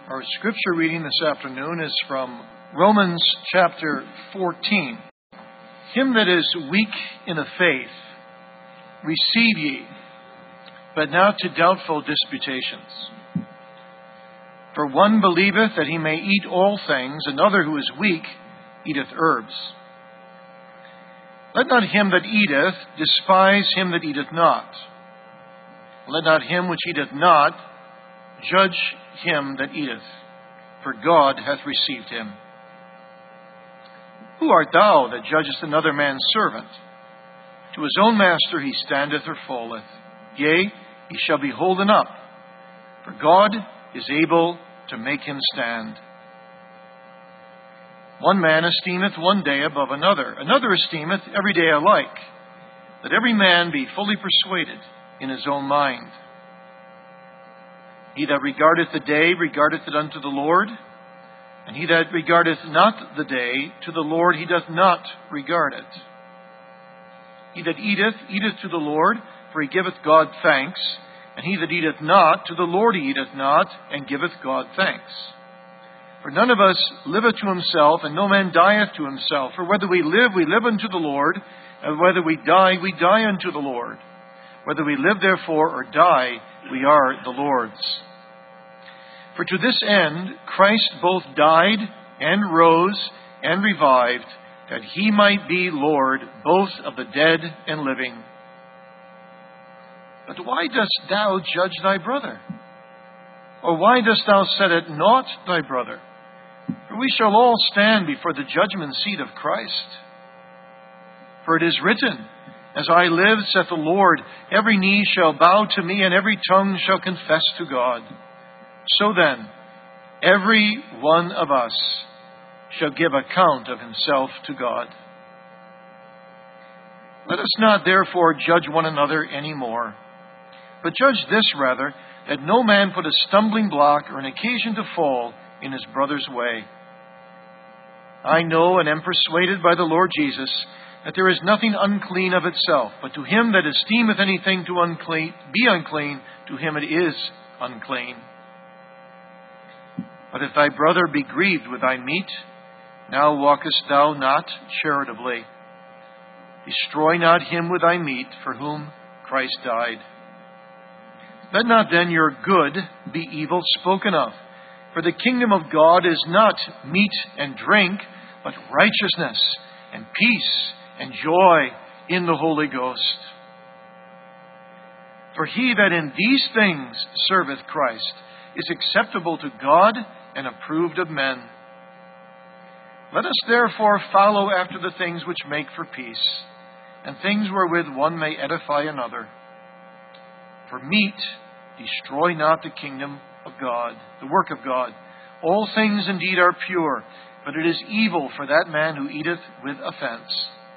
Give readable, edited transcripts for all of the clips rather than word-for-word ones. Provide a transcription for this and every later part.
Our scripture reading this afternoon is from Romans chapter 14. Him that is weak in the faith, receive ye, but not to doubtful disputations. For one believeth that he may eat all things, another who is weak eateth herbs. Let not him that eateth despise him that eateth not. Let not him which eateth not judge him that eateth, for God hath received him. Who art thou that judgest another man's servant? To his own master he standeth or falleth. Yea, he shall be holden up, for God is able to make him stand. One man esteemeth one day above another, another esteemeth every day alike. Let every man be fully persuaded in his own mind. He that regardeth the day regardeth it unto the Lord, and he that regardeth not the day, to the Lord he doth not regard it. He that eateth, eateth to the Lord, for he giveth God thanks, and he that eateth not, to the Lord he eateth not, and giveth God thanks. For none of us liveth to himself, and no man dieth to himself. For whether we live unto the Lord, and whether we die unto the Lord. Whether we live therefore or die, we are the Lord's. For to this end Christ both died and rose and revived, that he might be Lord both of the dead and living. But why dost thou judge thy brother? Or why dost thou set at naught thy brother? For we shall all stand before the judgment seat of Christ. For it is written, As I live, saith the Lord, every knee shall bow to me, and every tongue shall confess to God. So then, every one of us shall give account of himself to God. Let us not therefore judge one another any more, but judge this rather, that no man put a stumbling block or an occasion to fall in his brother's way. I know and am persuaded by the Lord Jesus that there is nothing unclean of itself, but to him that esteemeth anything to be unclean, to him it is unclean. But if thy brother be grieved with thy meat, now walkest thou not charitably. Destroy not him with thy meat, for whom Christ died. Let not then your good be evil spoken of, for the kingdom of God is not meat and drink, but righteousness and peace and joy in the Holy Ghost. For he that in these things serveth Christ is acceptable to God and approved of men. Let us therefore follow after the things which make for peace, and things wherewith one may edify another. For meat destroy not the kingdom of God, the work of God. All things indeed are pure, but it is evil for that man who eateth with offense.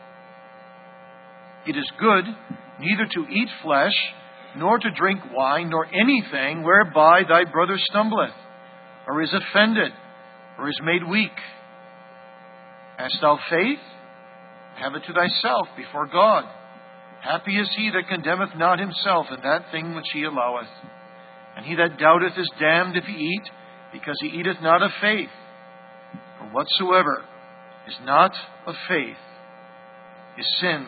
It is good neither to eat flesh, nor to drink wine, nor anything whereby thy brother stumbleth, or is offended, or is made weak. Hast thou faith? Have it to thyself before God. Happy is he that condemneth not himself in that thing which he alloweth. And he that doubteth is damned if he eat, because he eateth not of faith. For whatsoever is not of faith is sin.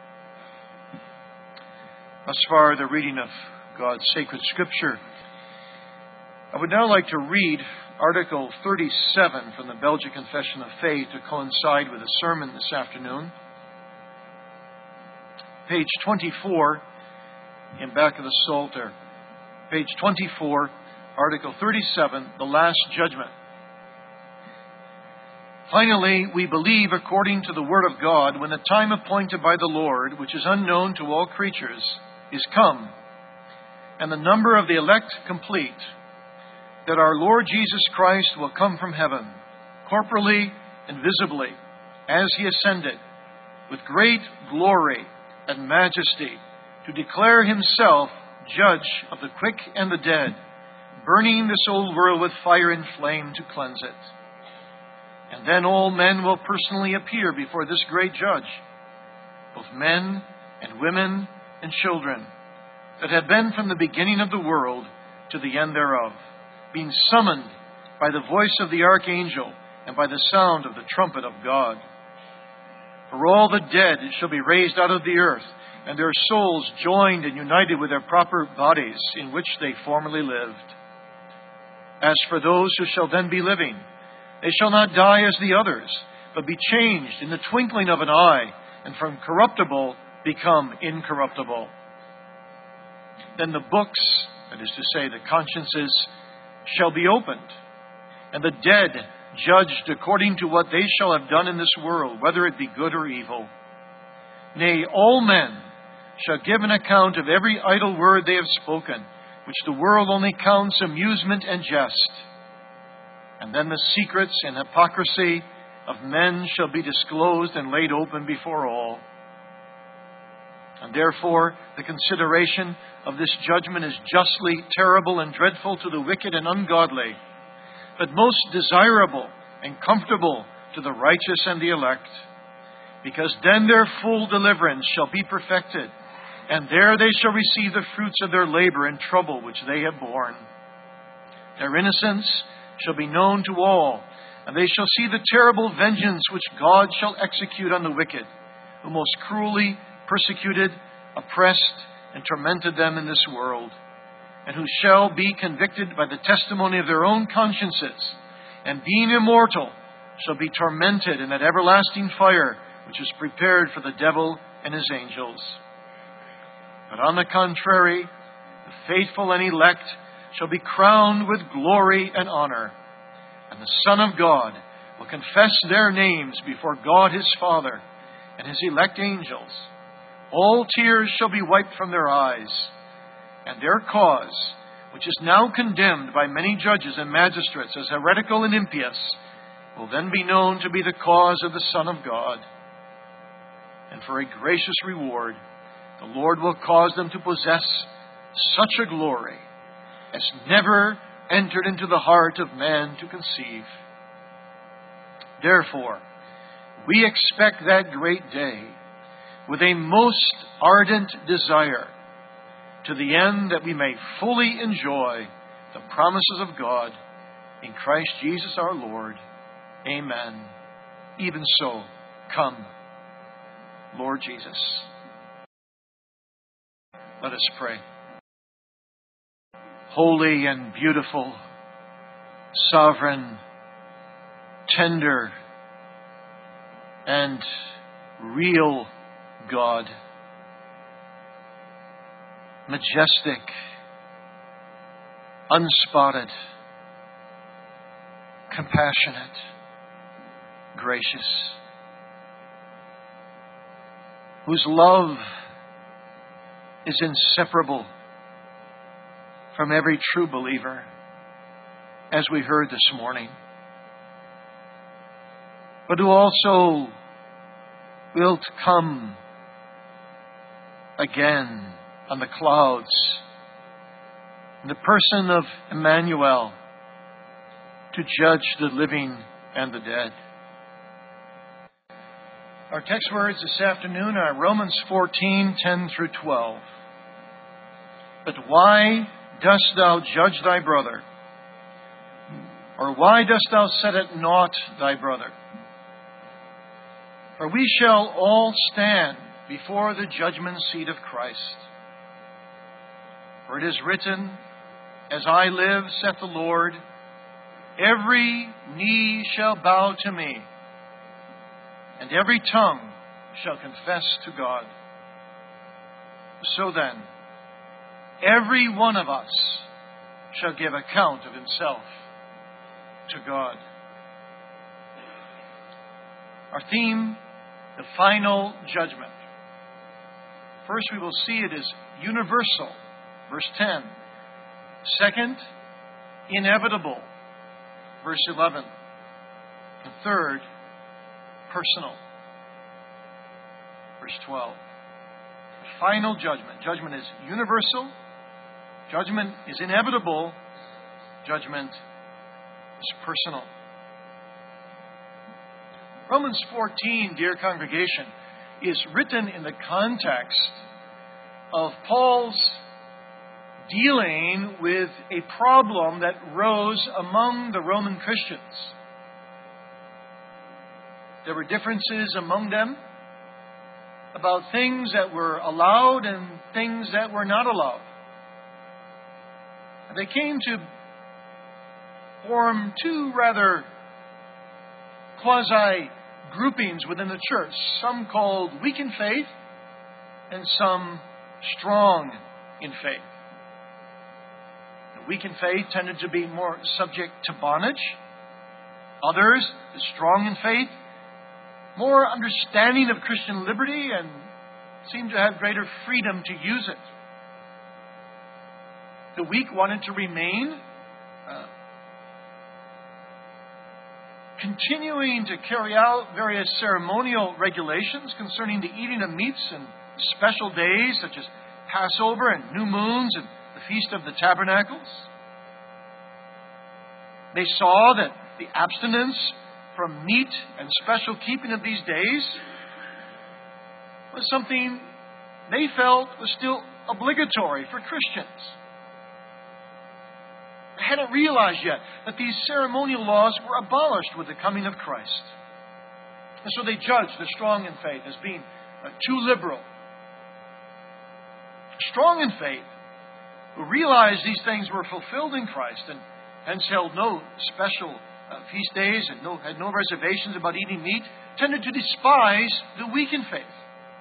Thus far, the reading of God's sacred Scripture. I would now like to read Article 37 from the Belgian Confession of Faith to coincide with the sermon this afternoon. Page 24 in back of the Psalter. Page 24, Article 37, the Last Judgment. Finally, we believe according to the Word of God, when the time appointed by the Lord, which is unknown to all creatures, is come, and the number of the elect complete, that our Lord Jesus Christ will come from heaven, corporally and visibly, as he ascended, with great glory and majesty, to declare himself judge of the quick and the dead, burning this old world with fire and flame to cleanse it. And then all men will personally appear before this great judge, both men and women and children, that have been from the beginning of the world to the end thereof, being summoned by the voice of the archangel, and by the sound of the trumpet of God. For all the dead shall be raised out of the earth, and their souls joined and united with their proper bodies in which they formerly lived. As for those who shall then be living, they shall not die as the others, but be changed in the twinkling of an eye, and from corruptible become incorruptible. Then the books, that is to say, the consciences, shall be opened, and the dead judged according to what they shall have done in this world, whether it be good or evil. Nay, all men shall give an account of every idle word they have spoken, which the world only counts amusement and jest. And then the secrets and hypocrisy of men shall be disclosed and laid open before all. And therefore the consideration of this judgment is justly terrible and dreadful to the wicked and ungodly, but most desirable and comfortable to the righteous and the elect, because then their full deliverance shall be perfected, and there they shall receive the fruits of their labor and trouble which they have borne. Their innocence shall be known to all, and they shall see the terrible vengeance which God shall execute on the wicked, who most cruelly persecuted, oppressed, and tormented them in this world, and who shall be convicted by the testimony of their own consciences, and being immortal, shall be tormented in that everlasting fire which is prepared for the devil and his angels. But on the contrary, the faithful and elect shall be crowned with glory and honor, and the Son of God will confess their names before God his Father and his elect angels. All tears shall be wiped from their eyes, and their cause, which is now condemned by many judges and magistrates as heretical and impious, will then be known to be the cause of the Son of God. And for a gracious reward, the Lord will cause them to possess such a glory as never entered into the heart of man to conceive. Therefore, we expect that great day with a most ardent desire, to the end that we may fully enjoy the promises of God in Christ Jesus our Lord. Amen. Even so, come, Lord Jesus. Let us pray. Holy and beautiful, sovereign, tender, and real God, majestic, unspotted, compassionate, gracious, whose love is inseparable from every true believer, as we heard this morning, but who also will come again on the clouds in the person of Emmanuel to judge the living and the dead. Our text words this afternoon are Romans 14:10 through 12. But why dost thou judge thy brother? Or why dost thou set at naught thy brother? For we shall all stand before the judgment seat of Christ. For it is written, As I live, saith the Lord, every knee shall bow to me, and every tongue shall confess to God. So then, every one of us shall give account of himself to God. Our theme, the final judgment. First, we will see it as universal, verse 10. Second, inevitable, verse 11. And third, personal, verse 12. The final judgment. Judgment is universal. Judgment is inevitable. Judgment is personal. Romans 14, dear congregation, is written in the context of Paul's dealing with a problem that rose among the Roman Christians. There were differences among them about things that were allowed and things that were not allowed. And they came to form two rather quasi-groupings within the church, some called weak in faith and some strong in faith. The weak in faith tended to be more subject to bondage. Others, the strong in faith, more understanding of Christian liberty and seemed to have greater freedom to use it. The weak wanted to remain continuing to carry out various ceremonial regulations concerning the eating of meats and special days such as Passover and new moons and the Feast of the Tabernacles. They saw that the abstinence from meat and special keeping of these days was something they felt was still obligatory for Christians. They hadn't realized yet that these ceremonial laws were abolished with the coming of Christ. And so they judged the strong in faith as being too liberal. Strong in faith, who realized these things were fulfilled in Christ and hence held no special feast days and had no reservations about eating meat, tended to despise the weak in faith.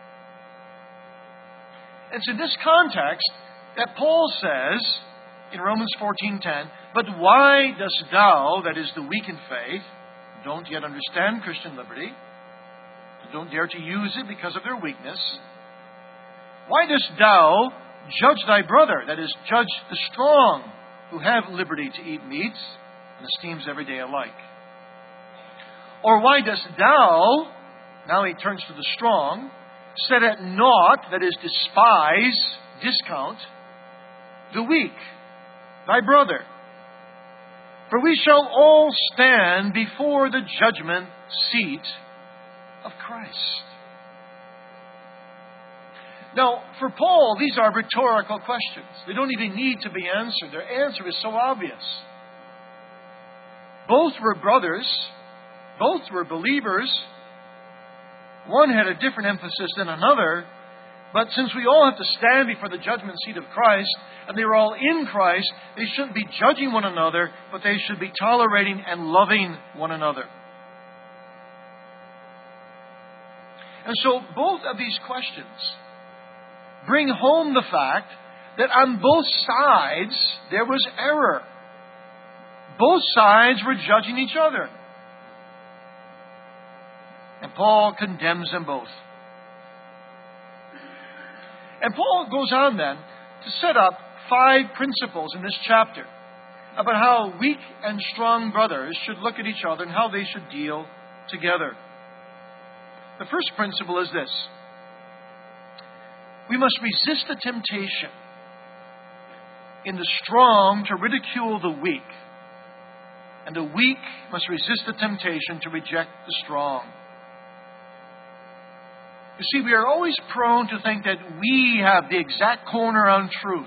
And it's in this context that Paul says in Romans 14:10, "But why dost thou," that is the weak in faith, don't yet understand Christian liberty, and don't dare to use it because of their weakness, "why dost thou judge thy brother," that is, judge the strong who have liberty to eat meats and esteems every day alike? "Or why dost thou," now he turns to the strong, "set at naught," that is, despise, discount, "the weak, thy brother? For we shall all stand before the judgment seat of Christ." Now, for Paul, these are rhetorical questions. They don't even need to be answered. Their answer is so obvious. Both were brothers. Both were believers. One had a different emphasis than another. But since we all have to stand before the judgment seat of Christ, and they were all in Christ, they shouldn't be judging one another, but they should be tolerating and loving one another. And so both of these questions bring home the fact that on both sides there was error. Both sides were judging each other. And Paul condemns them both. And Paul goes on then to set up 5 principles in this chapter about how weak and strong brothers should look at each other and how they should deal together. The first principle is this: we must resist the temptation in the strong to ridicule the weak, and the weak must resist the temptation to reject the strong. You see, we are always prone to think that we have the exact corner on truth.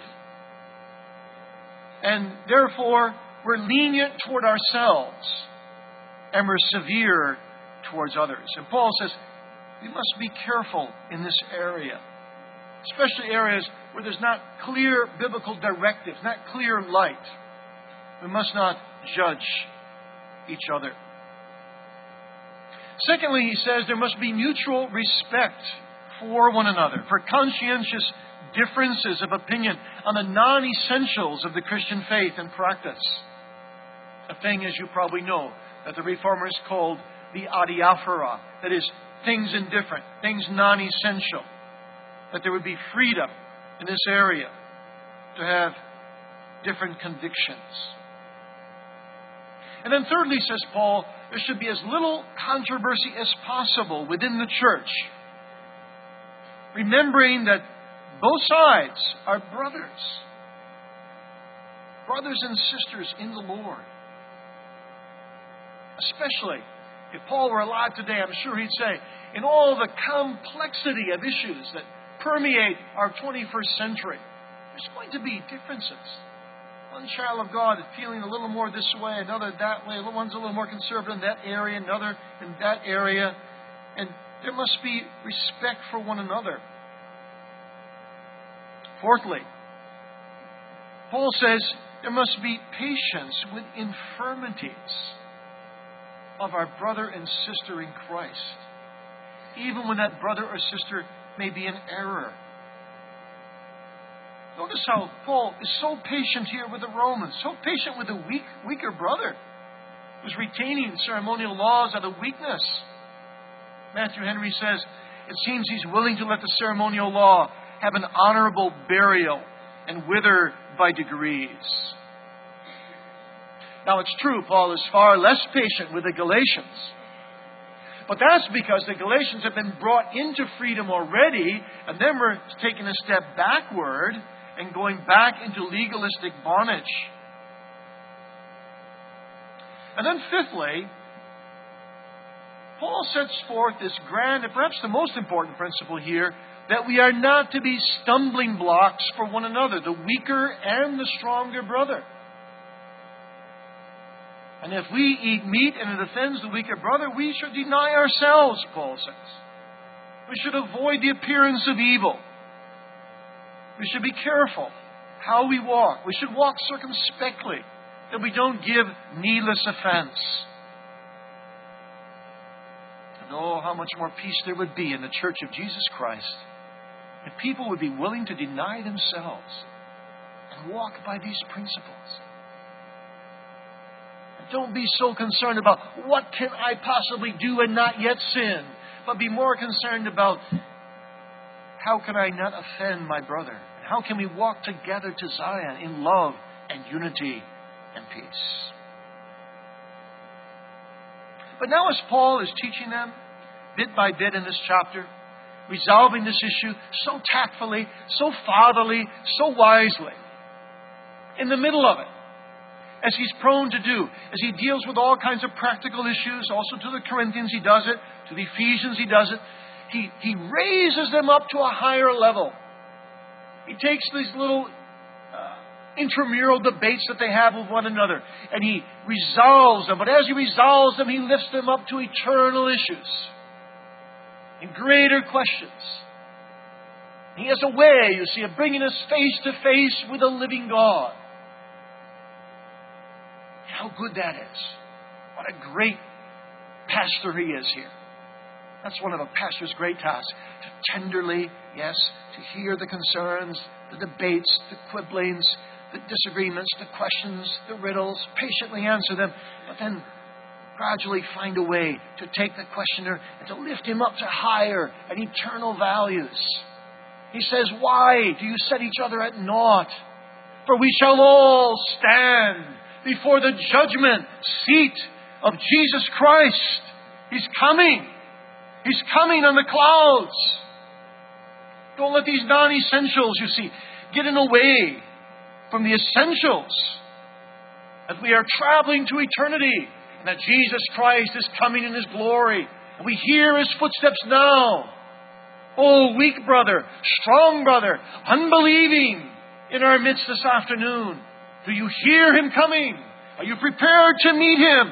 And therefore, we're lenient toward ourselves and we're severe towards others. And Paul says, we must be careful in this area, especially areas where there's not clear biblical directives, not clear light. We must not judge each other. Secondly, he says there must be mutual respect for one another, for conscientious differences of opinion on the non-essentials of the Christian faith and practice. A thing, as you probably know, that the Reformers called the adiaphora, that is, things indifferent, things non-essential. That there would be freedom in this area to have different convictions. And then thirdly, says Paul, there should be as little controversy as possible within the church, remembering that both sides are brothers and sisters in the Lord. Especially if Paul were alive today, I'm sure he'd say, in all the complexity of issues that permeate our 21st century, There's going to be differences. One child of God is feeling a little more this way, another that way. One's a little more conservative in that area, another in that area. And there must be respect for one another. Fourthly, Paul says there must be patience with infirmities of our brother and sister in Christ, even when that brother or sister may be in error. Notice how Paul is so patient here with the Romans, so patient with the weaker brother who's retaining ceremonial laws out of weakness. Matthew Henry says, it seems he's willing to let the ceremonial law have an honorable burial and wither by degrees. Now it's true, Paul is far less patient with the Galatians. But that's because the Galatians have been brought into freedom already, and then we're taking a step backward and going back into legalistic bondage. And then fifthly, Paul sets forth this grand and perhaps the most important principle here, that we are not to be stumbling blocks for one another, the weaker and the stronger brother. And if we eat meat and it offends the weaker brother, we should deny ourselves, Paul says. We should avoid the appearance of evil. We should be careful how we walk. We should walk circumspectly, that we don't give needless offense. And oh, how much more peace there would be in the Church of Jesus Christ if people would be willing to deny themselves and walk by these principles. And don't be so concerned about what can I possibly do and not yet sin, but be more concerned about how can I not offend my brother? And how can we walk together to Zion in love and unity and peace? But now as Paul is teaching them, bit by bit in this chapter, resolving this issue so tactfully, so fatherly, so wisely, in the middle of it, as he's prone to do, as he deals with all kinds of practical issues, also to the Corinthians he does it, to the Ephesians he does it, he raises them up to a higher level. He takes these little intramural debates that they have with one another, and he resolves them. But as he resolves them, he lifts them up to eternal issues and greater questions. He has a way, you see, of bringing us face to face with a living God. How good that is. What a great pastor he is here. That's one of a pastor's great tasks. To tenderly, yes, to hear the concerns, the debates, the quibblings, the disagreements, the questions, the riddles, patiently answer them, but then gradually find a way to take the questioner and to lift him up to higher and eternal values. He says, why do you set each other at naught? For we shall all stand before the judgment seat of Jesus Christ. He's coming. He's coming on the clouds. Don't let these non-essentials, you see, get in the way from the essentials. That we are traveling to eternity, and that Jesus Christ is coming in His glory. And we hear His footsteps now. Oh, weak brother, strong brother, unbelieving in our midst this afternoon. Do you hear Him coming? Are you prepared to meet Him?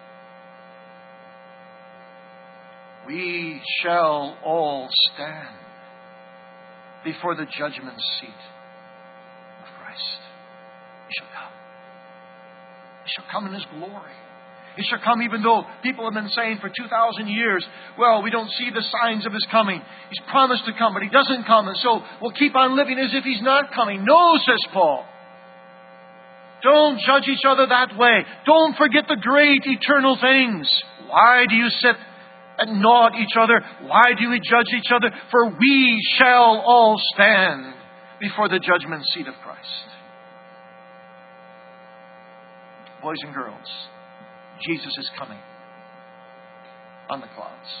We shall all stand before the judgment seat of Christ. He shall come. He shall come in His glory. He shall come even though people have been saying for 2,000 years, well, we don't see the signs of His coming. He's promised to come, but He doesn't come. And so we'll keep on living as if He's not coming. No, says Paul. Don't judge each other that way. Don't forget the great eternal things. Why do you set and naught each other? Why do we judge each other? For we shall all stand before the judgment seat of Christ. Boys and girls, Jesus is coming on the clouds.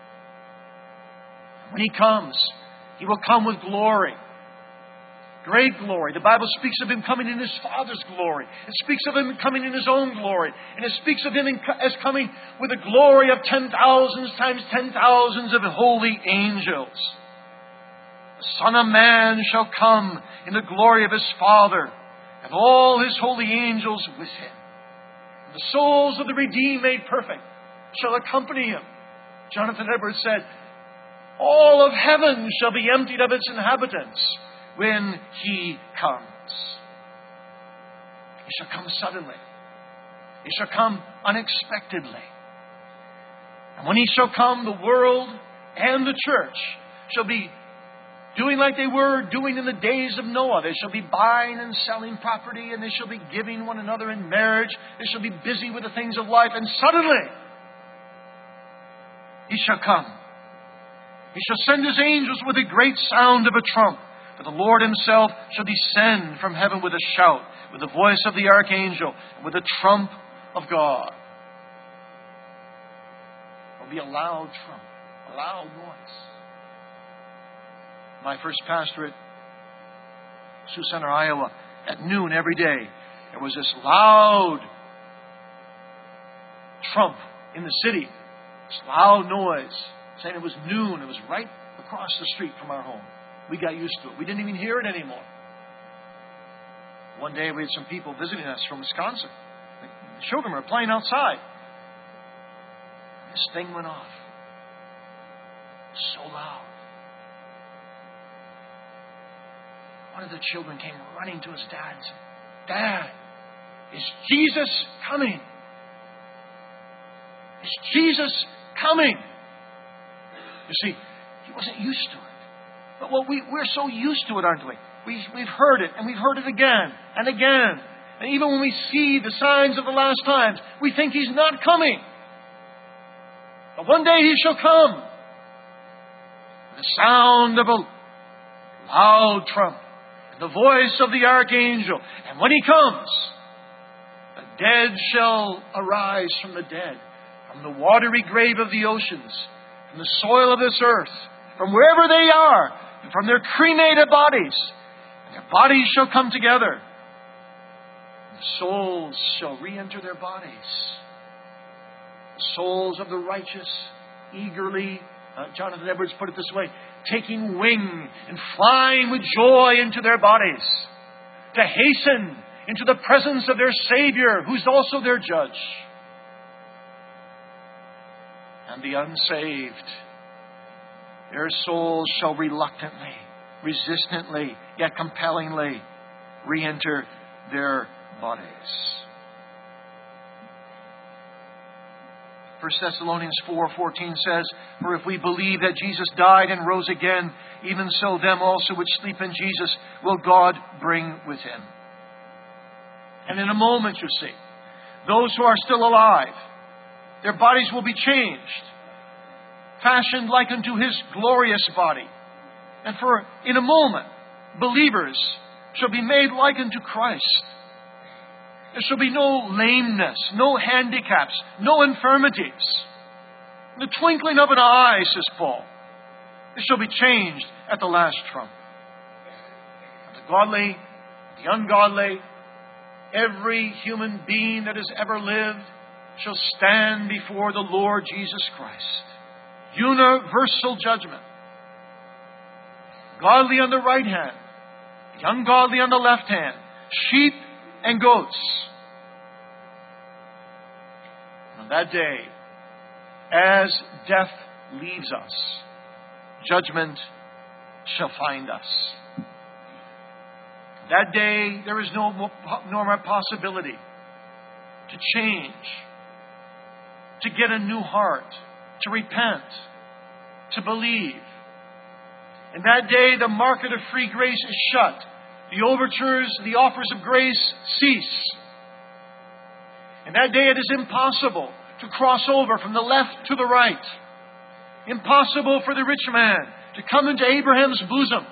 When He comes, He will come with glory. Great glory. The Bible speaks of Him coming in His Father's glory. It speaks of Him coming in His own glory. And it speaks of Him as coming with a glory of 10,000s times 10,000s of holy angels. A Son of Man shall come in the glory of His Father, and all His holy angels with Him. And the souls of the redeemed made perfect shall accompany Him. Jonathan Edwards said, all of heaven shall be emptied of its inhabitants when He comes. He shall come suddenly. He shall come unexpectedly. And when He shall come, the world and the church shall be doing like they were doing in the days of Noah. They shall be buying and selling property, and they shall be giving one another in marriage. They shall be busy with the things of life. And suddenly, He shall come. He shall send His angels with a great sound of a trump. For the Lord Himself shall descend from heaven with a shout, with the voice of the archangel, and with the trump of God. There will be a loud trump, a loud noise. My first pastorate, Sioux Center, Iowa, at noon every day, there was this loud trump in the city. This loud noise, saying it was noon. It was right across the street from our home. We got used to it. We didn't even hear it anymore. One day we had some people visiting us from Wisconsin. The children were playing outside. This thing went off. So loud. One of the children came running to his dad and said, Dad, is Jesus coming? Is Jesus coming? You see, he wasn't used to it. But we're so used to it, aren't we? We've heard it, and we've heard it again and again. And even when we see the signs of the last times, we think He's not coming. But one day He shall come. The sound of a loud trump, and the voice of the archangel. And when He comes, the dead shall arise from the dead, from the watery grave of the oceans, from the soil of this earth, from wherever they are, and from their cremated bodies. And their bodies shall come together. And the souls shall re-enter their bodies. The souls of the righteous eagerly, Jonathan Edwards put it this way, taking wing and flying with joy into their bodies, to hasten into the presence of their Savior, who's also their judge. And the unsaved, their souls shall reluctantly, resistantly, yet compellingly re-enter their bodies. 1 Thessalonians 4:14 says, For if we believe that Jesus died and rose again, even so them also which sleep in Jesus will God bring with Him. And in a moment, you see, those who are still alive, their bodies will be changed, fashioned like unto His glorious body. And in a moment, believers shall be made like unto Christ. There shall be no lameness, no handicaps, no infirmities. In the twinkling of an eye, says Paul, they shall be changed at the last trump. And the godly, the ungodly, every human being that has ever lived shall stand before the Lord Jesus Christ. Universal judgment. Godly on the right hand, the ungodly on the left hand, sheep and goats. On that day, as death leaves us, judgment shall find us. That day, there is no more possibility to change, to get a new heart, to repent, to believe. And that day, the market of free grace is shut. The overtures, the offers of grace cease. And that day it is impossible to cross over from the left to the right. Impossible for the rich man to come into Abraham's bosom.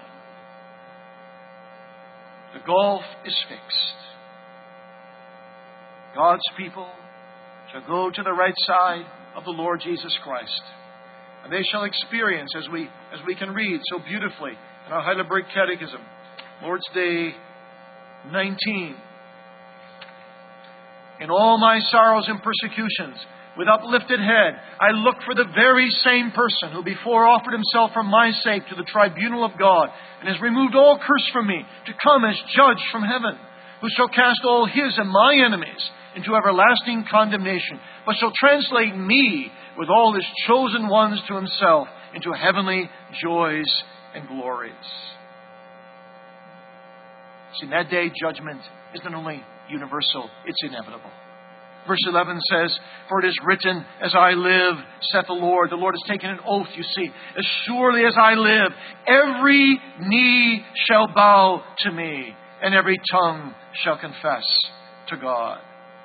The gulf is fixed. God's people shall go to the right side of the Lord Jesus Christ. And they shall experience, as we can read so beautifully in our Heidelberg Catechism, Lord's Day 19. In all my sorrows and persecutions, with uplifted head, I look for the very same person who before offered himself for my sake to the tribunal of God, and has removed all curse from me, to come as judge from heaven, who shall cast all his and my enemies into everlasting condemnation, but shall translate me with all his chosen ones to himself into heavenly joys and glories. See, in that day, judgment is not only universal, it's inevitable. Verse 11 says, "For it is written, as I live, saith the Lord." The Lord has taken an oath, you see. "As surely as I live, every knee shall bow to me, and every tongue shall confess to God."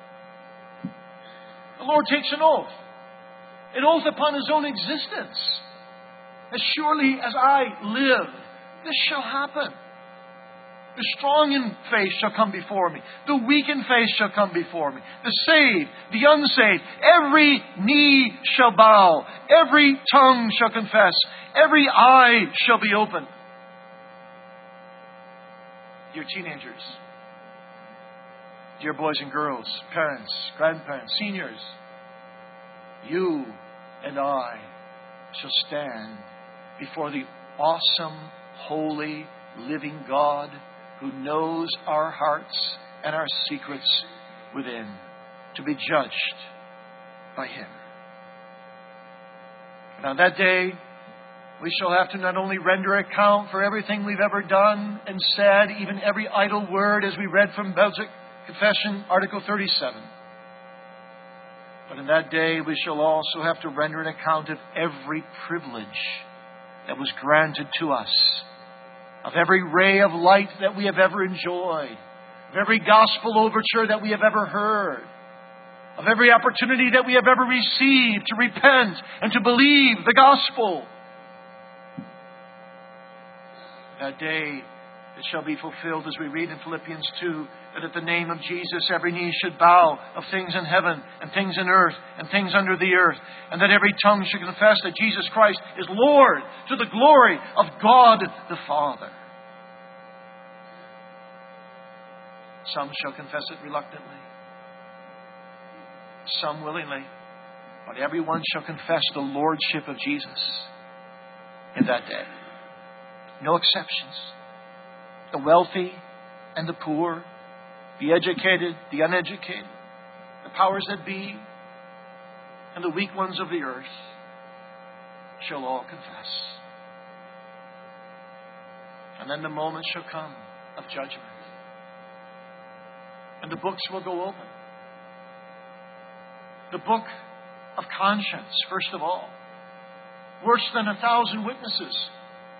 The Lord takes an oath upon His own existence. "As surely as I live, this shall happen. The strong in faith shall come before me. The weak in faith shall come before me. The saved, the unsaved. Every knee shall bow. Every tongue shall confess. Every eye shall be opened." Dear teenagers, dear boys and girls, parents, grandparents, seniors, you and I shall stand before the awesome, holy, living God who knows our hearts and our secrets within, to be judged by Him. And on that day, we shall have to not only render account for everything we've ever done and said, even every idle word, as we read from Belgic Confession, Article 37. But in that day, we shall also have to render an account of every privilege that was granted to us, of every ray of light that we have ever enjoyed, of every gospel overture that we have ever heard, of every opportunity that we have ever received to repent and to believe the gospel. That day, it shall be fulfilled, as we read in Philippians 2, that at the name of Jesus every knee should bow, of things in heaven and things in earth and things under the earth, and that every tongue should confess that Jesus Christ is Lord, to the glory of God the Father. Some shall confess it reluctantly, some willingly, but everyone shall confess the lordship of Jesus in that day. No exceptions. The wealthy and the poor, the educated, the uneducated, the powers that be, and the weak ones of the earth shall all confess. And then the moment shall come of judgment. And the books will go open. The book of conscience, first of all. Worse than 1,000 witnesses.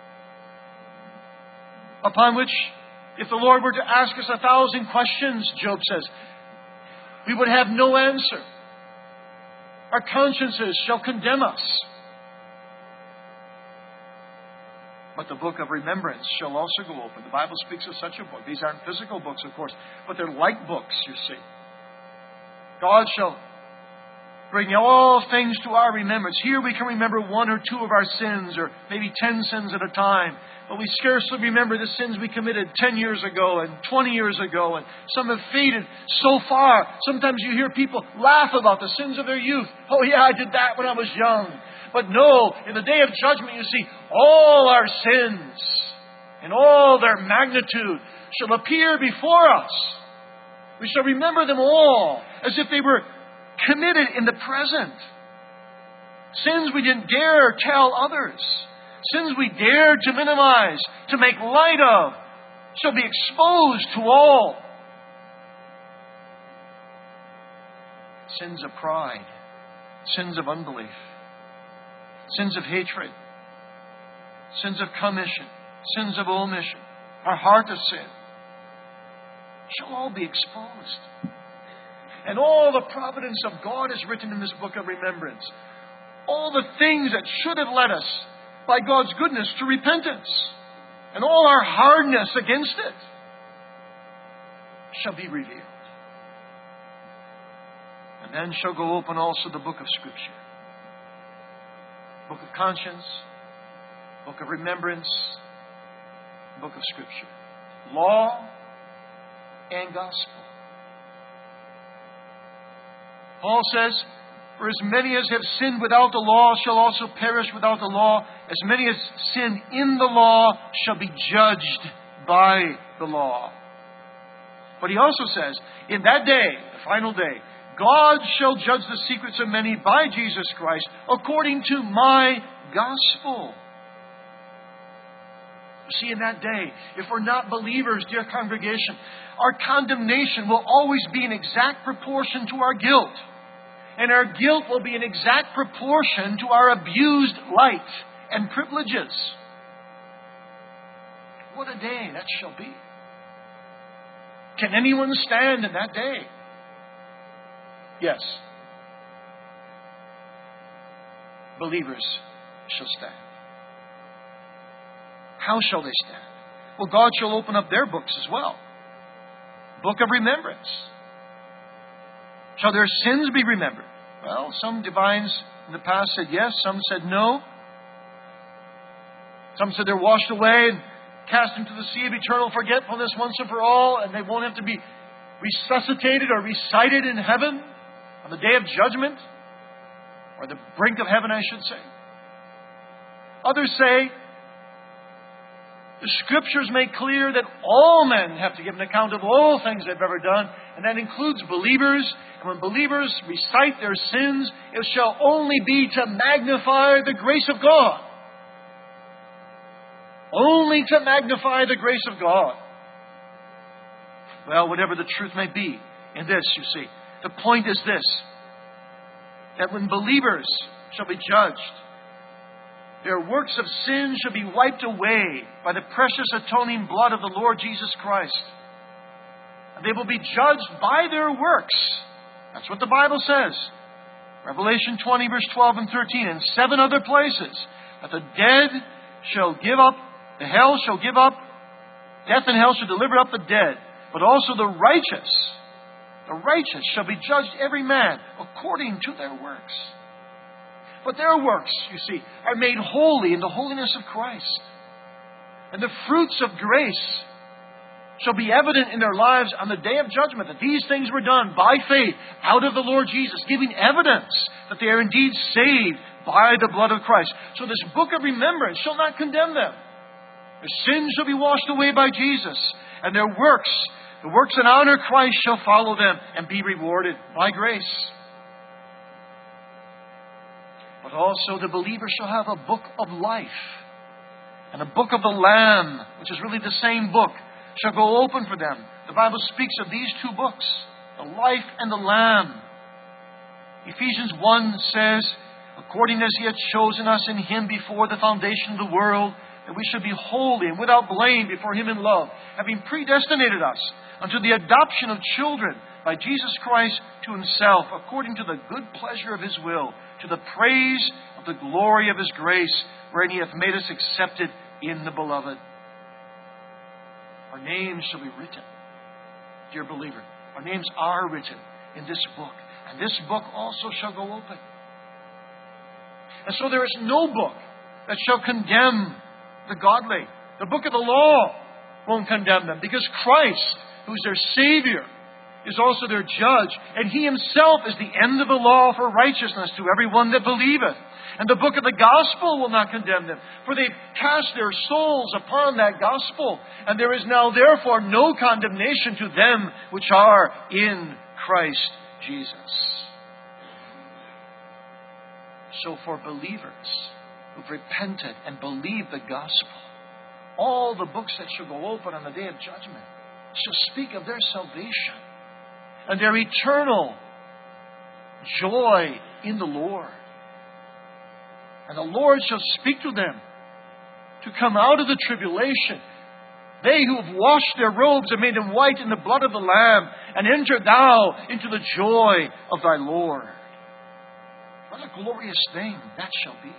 Upon which, if the Lord were to ask us 1,000 questions, Job says, we would have no answer. Our consciences shall condemn us. But the book of remembrance shall also go open. The Bible speaks of such a book. These aren't physical books, of course, but they're like books, you see. God shall bring all things to our remembrance. Here we can remember 1 or 2 of our sins, or maybe 10 sins at a time. But we scarcely remember the sins we committed 10 years ago and 20 years ago. And some have faded so far. Sometimes you hear people laugh about the sins of their youth. "Oh yeah, I did that when I was young." But no, in the day of judgment, you see, all our sins in all their magnitude shall appear before us. We shall remember them all as if they were committed in the present. Sins we didn't dare tell others. Sins we dared to minimize, to make light of, shall be exposed to all. Sins of pride, sins of unbelief, sins of hatred, sins of commission, sins of omission, our heart of sin, shall all be exposed. And all the providence of God is written in this book of remembrance. All the things that should have led us, by God's goodness, to repentance, and all our hardness against it, shall be revealed. And then shall go open also the book of Scripture. Book of conscience, book of remembrance, book of Scripture. Law and gospel. Paul says, "For as many as have sinned without the law shall also perish without the law. As many as sinned in the law shall be judged by the law." But he also says, in that day, the final day, God shall judge the secrets of many by Jesus Christ according to my gospel. See, in that day, if we're not believers, dear congregation, our condemnation will always be in exact proportion to our guilt. And our guilt will be in exact proportion to our abused light and privileges. What a day that shall be. Can anyone stand in that day? Yes. Believers shall stand. How shall they stand? Well, God shall open up their books as well. Book of remembrance. Shall their sins be remembered? Well, some divines in the past said yes, some said no. Some said they're washed away and cast into the sea of eternal forgetfulness once and for all, and they won't have to be resuscitated or recited in heaven on the day of judgment, or the brink of heaven, I should say. Others say the Scriptures make clear that all men have to give an account of all things they've ever done, and that includes believers. And when believers recite their sins, it shall only be to magnify the grace of God. Only to magnify the grace of God. Well, whatever the truth may be in this, you see, the point is this, that when believers shall be judged, their works of sin shall be wiped away by the precious atoning blood of the Lord Jesus Christ. And they will be judged by their works. That's what the Bible says. Revelation 20, verse 12 and 13, and 7 other places. That the dead shall give up, the hell shall give up, death and hell shall deliver up the dead. But also the righteous shall be judged every man according to their works. But their works, you see, are made holy in the holiness of Christ. And the fruits of grace shall be evident in their lives on the day of judgment, that these things were done by faith out of the Lord Jesus, giving evidence that they are indeed saved by the blood of Christ. So this book of remembrance shall not condemn them. Their sins shall be washed away by Jesus, and their works, the works that honor Christ, shall follow them and be rewarded by grace. But also the believer shall have a book of life. And a book of the Lamb, which is really the same book, shall go open for them. The Bible speaks of these two books, the life and the Lamb. Ephesians 1 says, according as He hath chosen us in Him before the foundation of the world, that we should be holy and without blame before Him in love, having predestinated us unto the adoption of children by Jesus Christ to Himself, according to the good pleasure of His will, to the praise of the glory of His grace, wherein He hath made us accepted in the Beloved. Our names shall be written, dear believer. Our names are written in this book, and this book also shall go open. And so there is no book that shall condemn the godly. The book of the law won't condemn them, because Christ, who is their Savior, is also their judge, and He Himself is the end of the law for righteousness to everyone that believeth. And the book of the gospel will not condemn them, for they've cast their souls upon that gospel, and there is now therefore no condemnation to them which are in Christ Jesus. So for believers who've repented and believed the gospel, all the books that shall go open on the day of judgment shall speak of their salvation and their eternal joy in the Lord. And the Lord shall speak to them to come out of the tribulation. They who have washed their robes and made them white in the blood of the Lamb, and enter thou into the joy of thy Lord. What a glorious thing that shall be.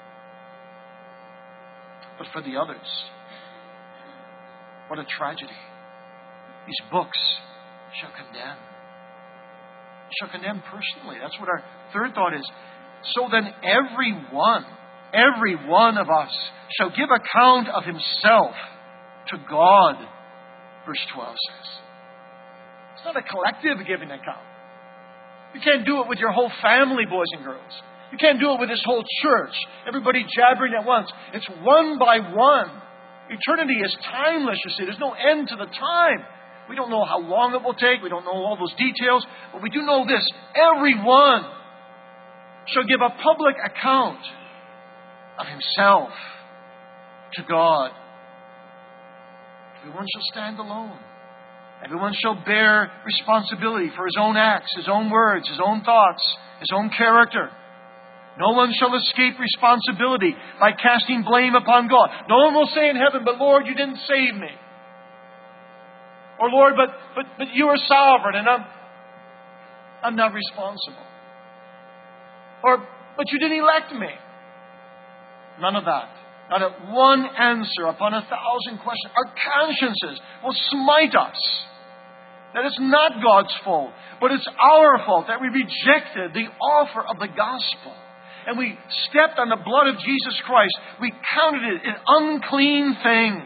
But for the others, what a tragedy. These books shall condemn. Shall condemn personally. That's what our third thought is. So then every one of us shall give account of himself to God, verse 12 says. It's not a collective giving account. You can't do it with your whole family, boys and girls. You can't do it with this whole church. Everybody jabbering at once. It's one by one. Eternity is timeless, you see. There's no end to the time. We don't know how long it will take. We don't know all those details. But we do know this. Everyone shall give a public account of himself to God. Everyone shall stand alone. Everyone shall bear responsibility for his own acts, his own words, his own thoughts, his own character. No one shall escape responsibility by casting blame upon God. No one will say in heaven, but Lord, you didn't save me. Or Lord, but you are sovereign and I'm not responsible. Or, but you didn't elect me. None of that. Not a one answer upon 1,000 questions. Our consciences will smite us. That it's not God's fault, but it's our fault that we rejected the offer of the gospel. And we stepped on the blood of Jesus Christ. We counted it an unclean thing.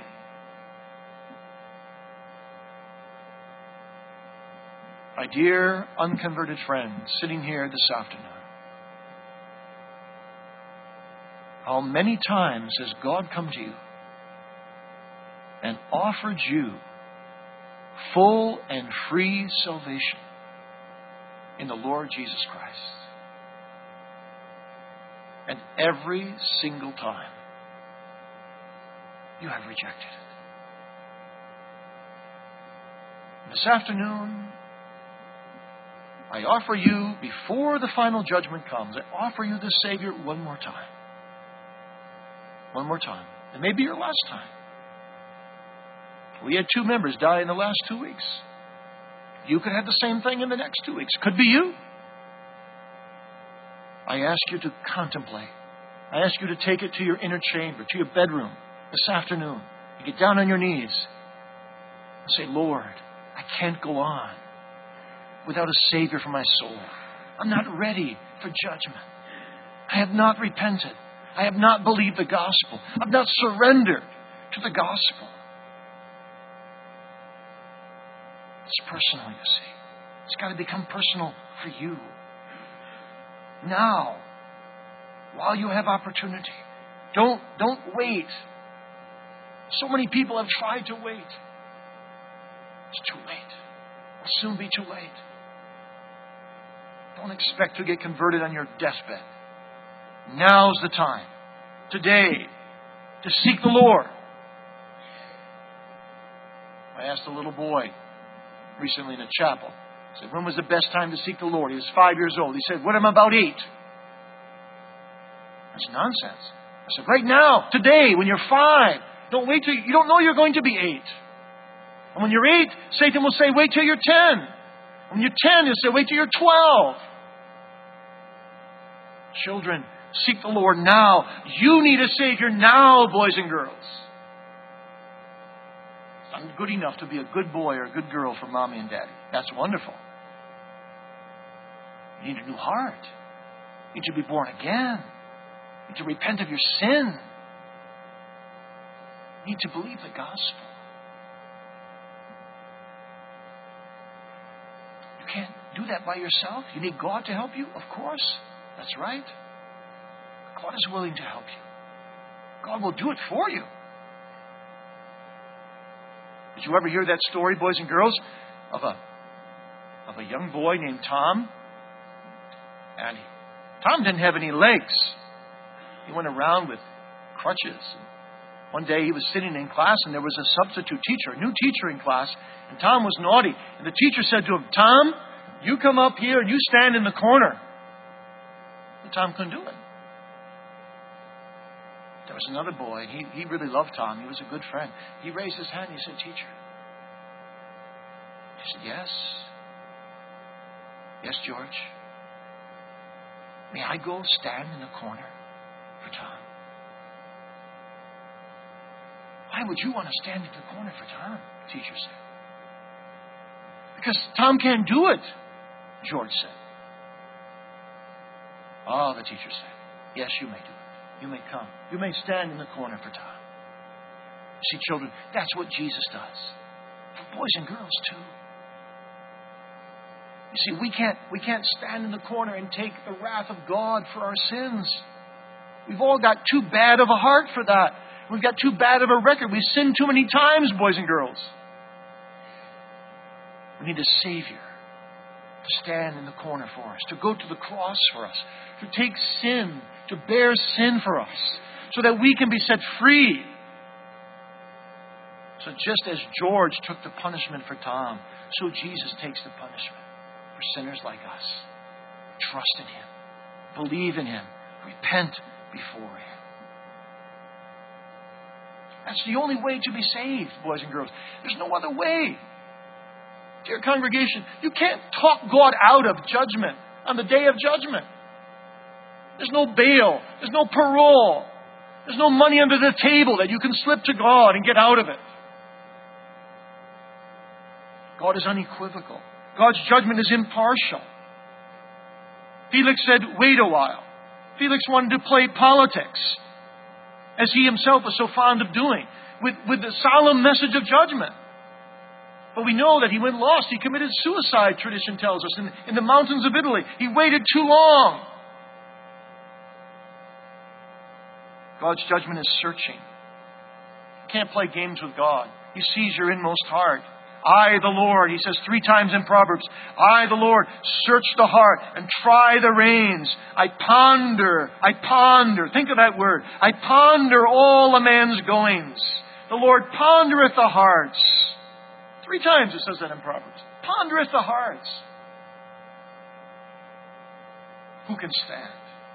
My dear unconverted friends sitting here this afternoon, how many times has God come to you and offered you full and free salvation in the Lord Jesus Christ? And every single time, you have rejected it. And this afternoon, I offer you, before the final judgment comes, I offer you the Savior one more time. One more time. It may be your last time. We had 2 members die in the last 2 weeks. You could have the same thing in the next 2 weeks. Could be you. I ask you to contemplate. I ask you to take it to your inner chamber, to your bedroom this afternoon. You get down on your knees and say, Lord, I can't go on without a Savior for my soul. I'm not ready for judgment. I have not repented. I have not believed the gospel. I've not surrendered to the gospel. It's personal, you see. It's got to become personal for you. Now, while you have opportunity, don't wait. So many people have tried to wait. It's too late. It'll soon be too late. Don't expect to get converted on your deathbed. Now's the time. Today, to seek the Lord. I asked a little boy recently in a chapel. I said, when was the best time to seek the Lord? He was 5 years old. He said, when I'm about 8. That's nonsense. I said, right now, today, when you're 5. Don't wait till you don't know you're going to be 8. And when you're 8, Satan will say, wait till you're 10. When you're 10, he'll say, wait till you're 12. Children, seek the Lord now. You need a Savior now, boys and girls. I'm good enough to be a good boy or a good girl for mommy and daddy. That's wonderful. You need a new heart. You need to be born again. You need to repent of your sin. You need to believe the gospel. You can't do that by yourself. You need God to help you, of course. That's right. God is willing to help you. God will do it for you. Did you ever hear that story, boys and girls, of a young boy named Tom? And Tom didn't have any legs. He went around with crutches. One day he was sitting in class and there was a substitute teacher, a new teacher in class, and Tom was naughty. And the teacher said to him, Tom, you come up here and you stand in the corner. And Tom couldn't do it. There was another boy. He really loved Tom. He was a good friend. He raised his hand and he said, Teacher. He said, yes. Yes, George. May I go stand in the corner for Tom? Why would you want to stand in the corner for Tom? The teacher said. Because Tom can't do it, George said. Oh, the teacher said, yes, you may do it. You may come. You may stand in the corner for Tom. See, children, that's what Jesus does. For boys and girls, too. You see, we can't stand in the corner and take the wrath of God for our sins. We've all got too bad of a heart for that. We've got too bad of a record. We've sinned too many times, boys and girls. We need a Savior to stand in the corner for us, to go to the cross for us, to take sin, to bear sin for us, so that we can be set free. So just as George took the punishment for Tom, so Jesus takes the punishment for sinners like us. Trust in Him. Believe in Him. Repent before Him. That's the only way to be saved, boys and girls. There's no other way. Dear congregation, you can't talk God out of judgment on the day of judgment. There's no bail. There's no parole. There's no money under the table that you can slip to God and get out of it. God is unequivocal. God's judgment is impartial. Felix said, wait a while. Felix wanted to play politics, as he himself was so fond of doing, with the solemn message of judgment. But we know that he went lost. He committed suicide, tradition tells us, in the mountains of Italy. He waited too long. God's judgment is searching. You can't play games with God. He sees your inmost heart. I, the Lord, he says 3 times in Proverbs, I, the Lord, search the heart and try the reins. I ponder. Think of that word. I ponder all a man's goings. The Lord pondereth the hearts. 3 times it says that in Proverbs. Pondereth the hearts. Who can stand?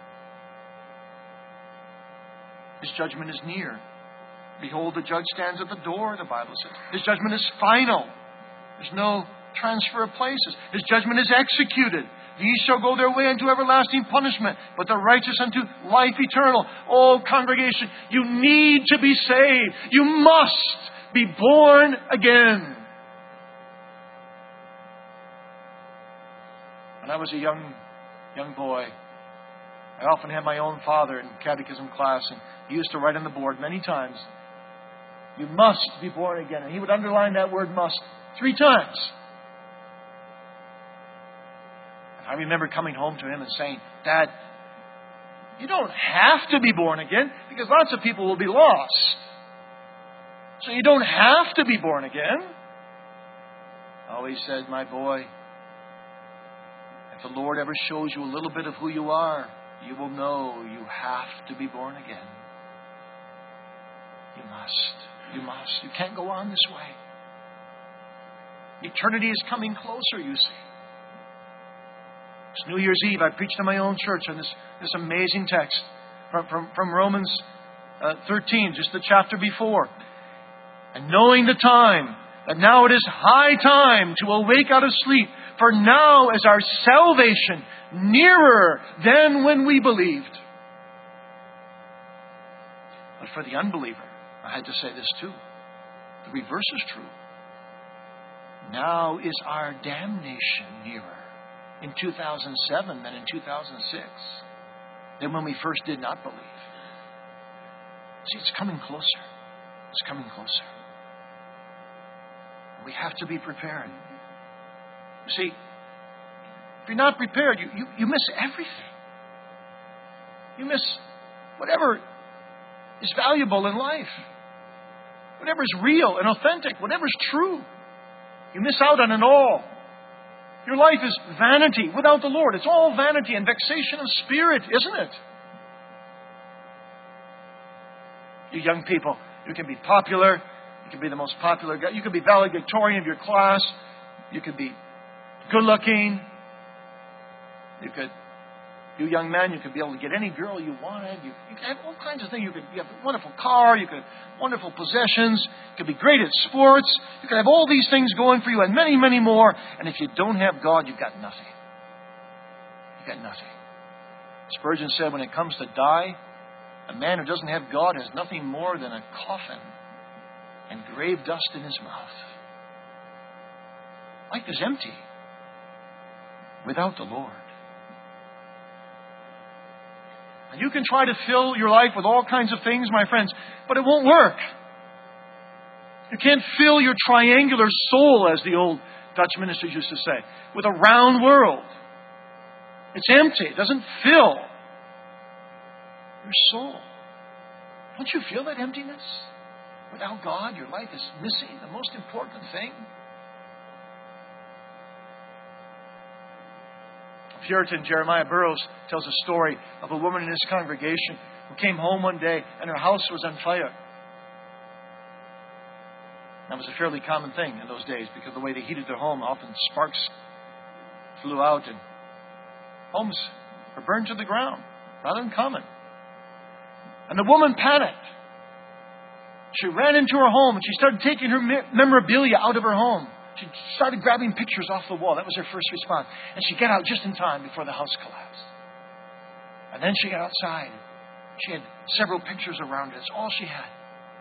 His judgment is near. Behold, the judge stands at the door, the Bible says. His judgment is final. There's no transfer of places. His judgment is executed. These shall go their way unto everlasting punishment, but the righteous unto life eternal. Oh, congregation, you need to be saved. You must be born again. When I was a young boy, I often had my own father in catechism class, and he used to write on the board many times, you must be born again. And he would underline that word must 3 times. And I remember coming home to him and saying, Dad, you don't have to be born again, because lots of people will be lost. So you don't have to be born again. Oh, he said, my boy, if the Lord ever shows you a little bit of who you are, you will know you have to be born again. You must. You must. You can't go on this way. Eternity is coming closer, you see. It's New Year's Eve. I preached in my own church on this amazing text from Romans 13, just the chapter before. And knowing the time, that now it is high time to awake out of sleep, for now is our salvation nearer than when we believed. But for the unbeliever, I had to say this too. The reverse is true. Now is our damnation nearer in 2007 than in 2006 than when we first did not believe. See, it's coming closer. It's coming closer. We have to be prepared. You see, if you're not prepared, you miss everything. You miss whatever is valuable in life. Whatever is real and authentic. Whatever is true. You miss out on it all. Your life is vanity without the Lord. It's all vanity and vexation of spirit, isn't it? You young people, you can be popular. You can be the most popular guy. You could be valedictorian of your class. You could be good looking. You young men, you could be able to get any girl you wanted. You could have all kinds of things. You have a wonderful car. You could have wonderful possessions. You could be great at sports. You could have all these things going for you and many, many more. And if you don't have God, you've got nothing. You've got nothing. Spurgeon said, when it comes to die, a man who doesn't have God has nothing more than a coffin and grave dust in his mouth. Life is empty without the Lord. And you can try to fill your life with all kinds of things, my friends, but it won't work. You can't fill your triangular soul, as the old Dutch ministers used to say, with a round world. It's empty. It doesn't fill your soul. Don't you feel that emptiness? Without God, your life is missing the most important thing. Puritan Jeremiah Burroughs tells a story of a woman in his congregation who came home one day and her house was on fire. That was a fairly common thing in those days because the way they heated their home, often sparks flew out and homes were burned to the ground. Rather uncommon. And the woman panicked. She ran into her home and she started taking her memorabilia out of her home. She started grabbing pictures off the wall. That was her first response. And she got out just in time before the house collapsed. And then she got outside. She had several pictures around it. That's all she had.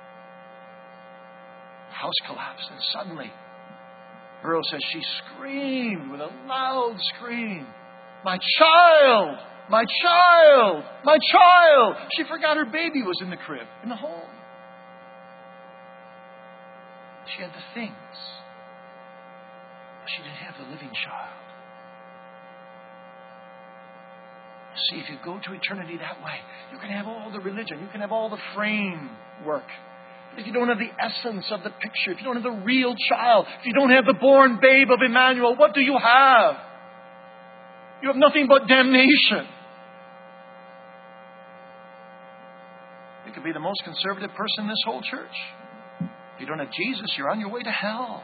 The house collapsed, and suddenly, Burroughs says she screamed with a loud scream, "My child! My child! My child!" She forgot her baby was in the crib, in the home. She had the things, but she didn't have the living child. See, if you go to eternity that way, you can have all the religion, you can have all the framework. If you don't have the essence of the picture, if you don't have the real child, if you don't have the born babe of Emmanuel, what do you have? You have nothing but damnation. You could be the most conservative person in this whole church. If you don't have Jesus, you're on your way to hell.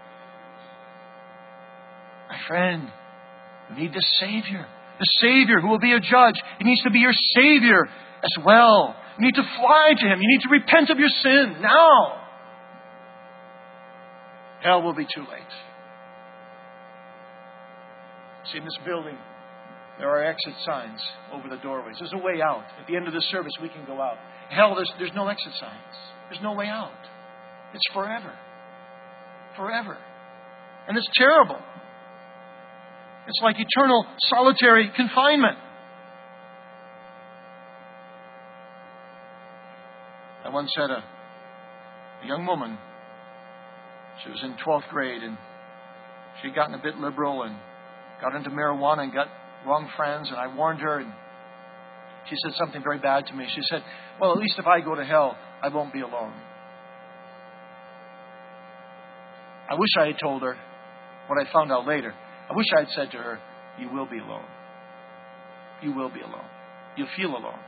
My friend, you need the Savior. The Savior who will be a judge. He needs to be your Savior as well. You need to fly to Him. You need to repent of your sin now. Hell will be too late. See, in this building, there are exit signs over the doorways. There's a way out. At the end of the service, we can go out. Hell, there's no exit signs. There's no way out. It's forever. Forever. And it's terrible. It's like eternal solitary confinement. I once had a young woman. She was in 12th grade and she'd gotten a bit liberal and got into marijuana and got wrong friends. And I warned her and she said something very bad to me. She said, "Well, at least if I go to hell, I won't be alone." I wish I had told her what I found out later. I wish I had said to her, "You will be alone. You will be alone. You'll feel alone."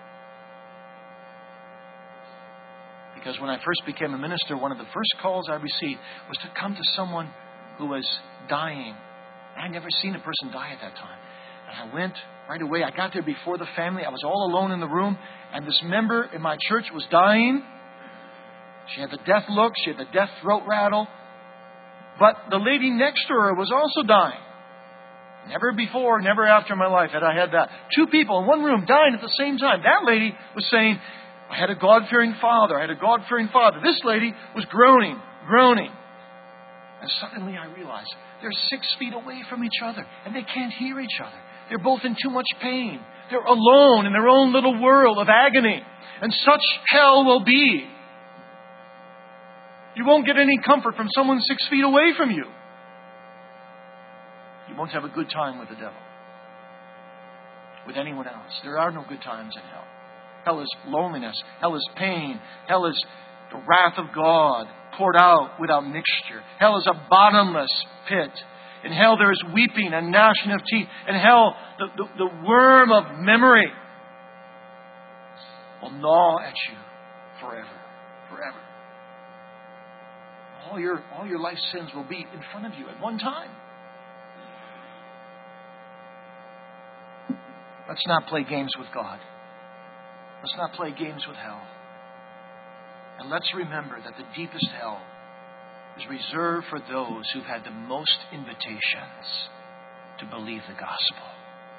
Because when I first became a minister, one of the first calls I received was to come to someone who was dying. I'd never seen a person die at that time. And I went right away. I got there before the family. I was all alone in the room. And this member in my church was dying. She had the death look. She had the death throat rattle. But the lady next to her was also dying. Never before, never after in my life had I had that. Two people in one room dying at the same time. That lady was saying, "I had a God-fearing father. I had a God-fearing father." This lady was groaning. And suddenly I realized they're 6 feet away from each other and they can't hear each other. They're both in too much pain. They're alone in their own little world of agony. And such hell will be. You won't get any comfort from someone 6 feet away from you. You won't have a good time with the devil. With anyone else. There are no good times in hell. Hell is loneliness. Hell is pain. Hell is the wrath of God poured out without mixture. Hell is a bottomless pit. In hell there is weeping and gnashing of teeth. In hell, the worm of memory will gnaw at you forever. Forever. All your life sins will be in front of you at one time. Let's not play games with God. Let's not play games with hell. And let's remember that the deepest hell is reserved for those who've had the most invitations to believe the gospel.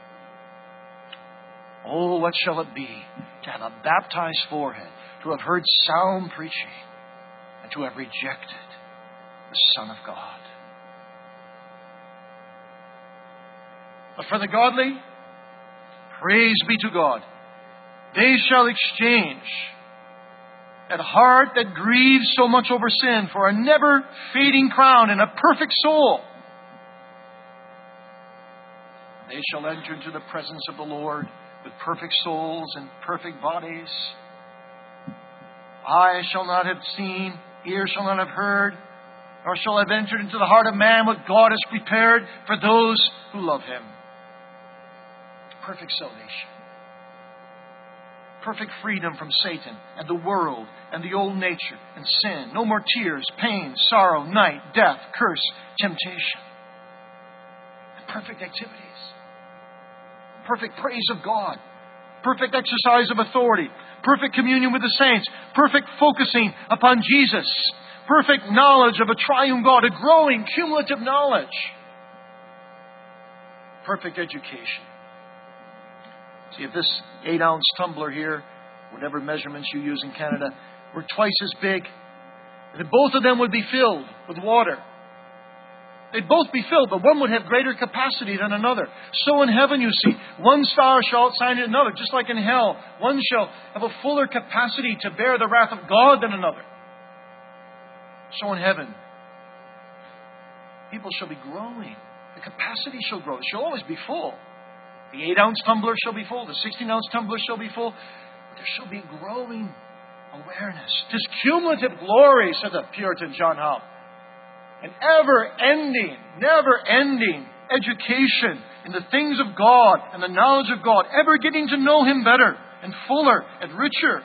Oh, what shall it be to have a baptized forehead, to have heard sound preaching, and to have rejected the Son of God. But for the godly, praise be to God. They shall exchange that heart that grieves so much over sin, for a never-fading crown and a perfect soul. They shall enter into the presence of the Lord with perfect souls and perfect bodies. Eye shall not have seen, ear shall not have heard, nor shall have entered into the heart of man what God has prepared for those who love Him. Perfect salvation. Perfect freedom from Satan and the world and the old nature and sin. No more tears, pain, sorrow, night, death, curse, temptation. And perfect activities. Perfect praise of God. Perfect exercise of authority. Perfect communion with the saints. Perfect focusing upon Jesus. Perfect knowledge of a triune God. A growing cumulative knowledge. Perfect education. See, if this 8-ounce tumbler here, whatever measurements you use in Canada, were twice as big, then both of them would be filled with water. They'd both be filled, but one would have greater capacity than another. So in heaven, you see, one star shall outshine another, just like in hell. One shall have a fuller capacity to bear the wrath of God than another. So in heaven, people shall be growing. The capacity shall grow. It shall always be full. The 8-ounce tumbler shall be full. The 16-ounce tumbler shall be full. But there shall be growing awareness. This cumulative glory, said the Puritan John Howe. An ever-ending, never-ending education in the things of God and the knowledge of God. Ever getting to know Him better and fuller and richer.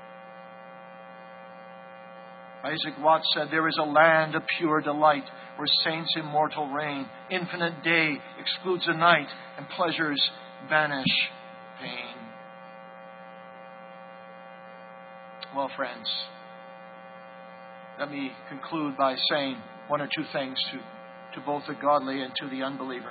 Isaac Watts said, there is a land of pure delight where saints immortal reign. Infinite day excludes the night and pleasures banish pain. Well, friends, let me conclude by saying one or two things to both the godly and to the unbeliever.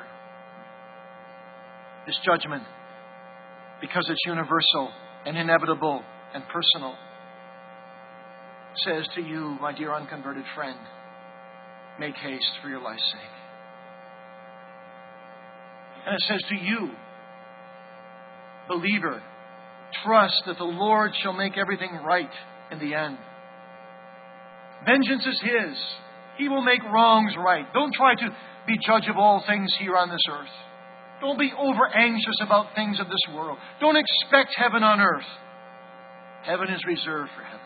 This judgment, because it's universal and inevitable and personal, says to you, my dear unconverted friend, make haste for your life's sake. And it says to you, believer, trust that the Lord shall make everything right in the end. Vengeance is His. He will make wrongs right. Don't try to be judge of all things here on this earth. Don't be over anxious about things of this world. Don't expect heaven on earth. Heaven is reserved for heaven.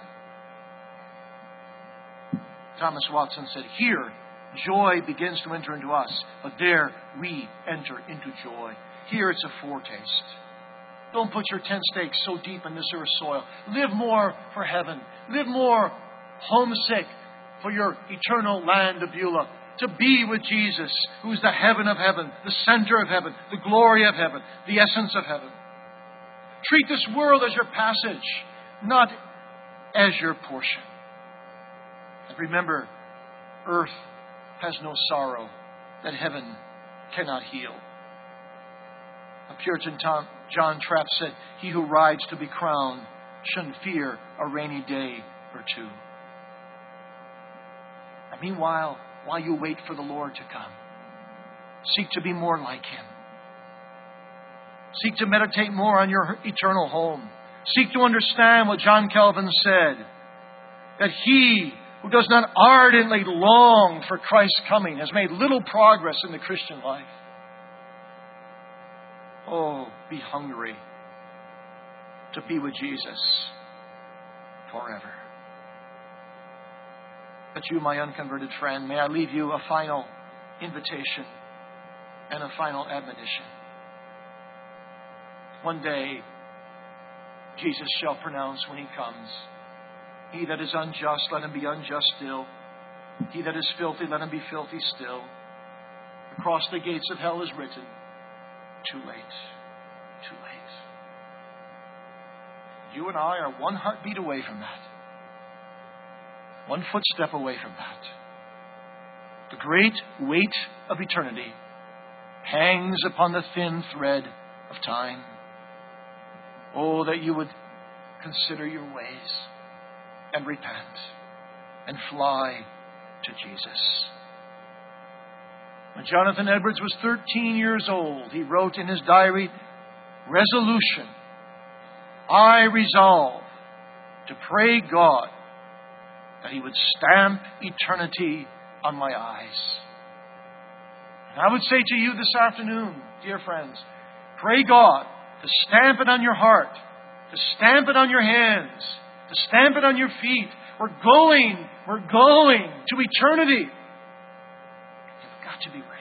Thomas Watson said, here, joy begins to enter into us, but there we enter into joy. Here it's a foretaste. Don't put your tent stakes so deep in this earth's soil. Live more for heaven. Live more homesick for your eternal land of Beulah. To be with Jesus, who is the heaven of heaven, the center of heaven, the glory of heaven, the essence of heaven. Treat this world as your passage, not as your portion. And remember, earth has no sorrow that heaven cannot heal. A Puritan John Trapp said, he who rides to be crowned shouldn't fear a rainy day or two. And meanwhile, while you wait for the Lord to come, seek to be more like Him. Seek to meditate more on your eternal home. Seek to understand what John Calvin said, that he who does not ardently long for Christ's coming has made little progress in the Christian life. Oh, be hungry to be with Jesus forever. But you, my unconverted friend, may I leave you a final invitation and a final admonition. One day, Jesus shall pronounce when He comes, he that is unjust, let him be unjust still. He that is filthy, let him be filthy still. Across the gates of hell is written, too late, too late. You and I are one heartbeat away from that. One footstep away from that. The great weight of eternity hangs upon the thin thread of time. Oh, that you would consider your ways and repent and fly to Jesus. When Jonathan Edwards was 13 years old, he wrote in his diary, resolution, I resolve to pray God that He would stamp eternity on my eyes. And I would say to you this afternoon, dear friends, pray God to stamp it on your heart, to stamp it on your hands, to stamp it on your feet. We're going to eternity. You've got to be ready.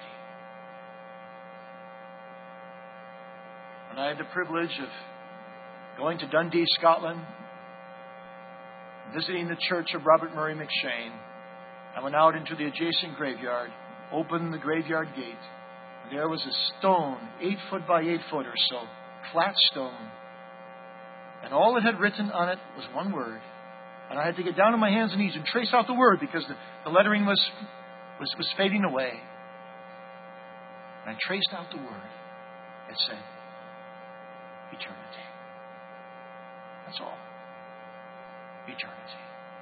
When I had the privilege of going to Dundee, Scotland, visiting the church of Robert Murray McShane, I went out into the adjacent graveyard, opened the graveyard gate, and there was a stone, 8 foot by 8 foot or so, flat stone. And all it had written on it was one word. And I had to get down on my hands and knees and trace out the word because the lettering was fading away. And I traced out the word. It said, eternity. That's all. Eternity.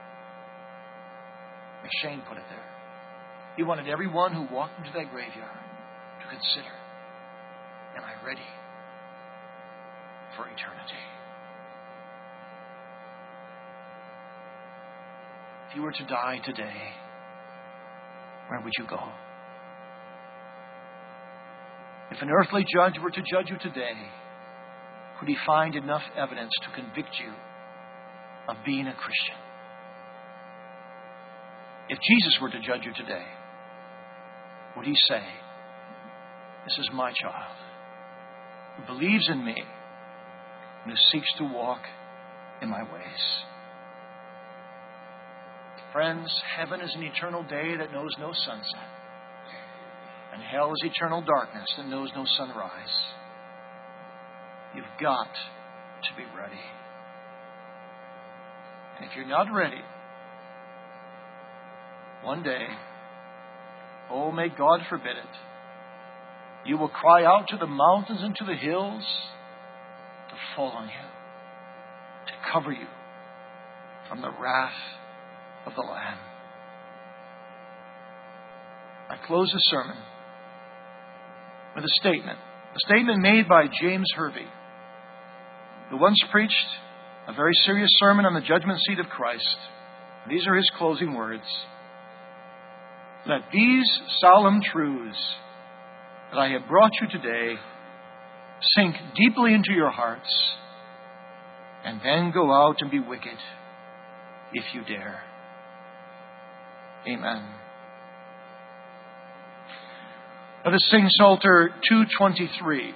McShane put it there. He wanted everyone who walked into that graveyard to consider, am I ready for eternity? If you were to die today, where would you go? If an earthly judge were to judge you today, could he find enough evidence to convict you of being a Christian? If Jesus were to judge you today, would He say, this is my child who believes in me and who seeks to walk in my ways? Friends, heaven is an eternal day that knows no sunset, and hell is eternal darkness that knows no sunrise. You've got to be ready. And if you're not ready, one day, oh, may God forbid it, you will cry out to the mountains and to the hills to fall on you, to cover you from the wrath of the Lamb. I close the sermon with a statement made by James Hervey, who once preached a very serious sermon on the judgment seat of Christ. These are his closing words. Let these solemn truths that I have brought you today sink deeply into your hearts, and then go out and be wicked if you dare. Amen. Let us sing Psalter 223.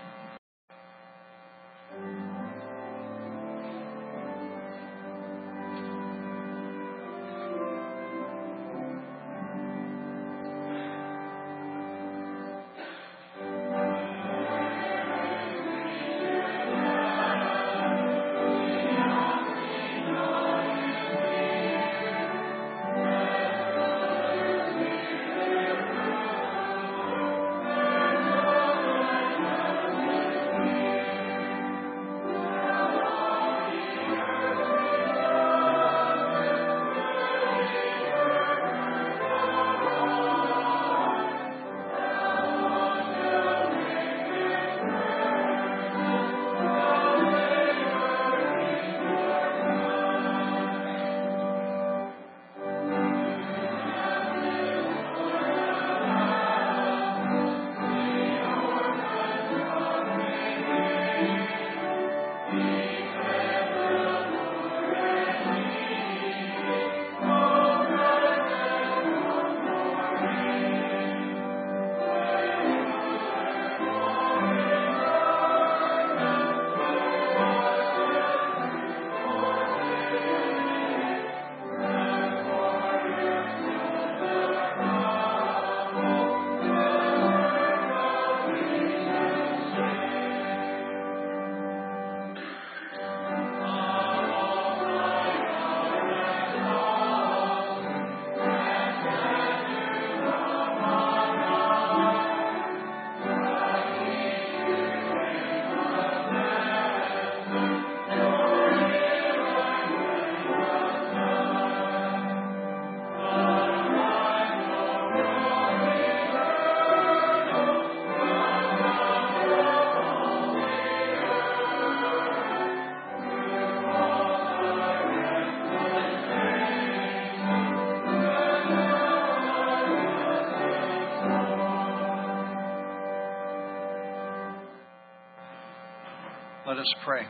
us pray.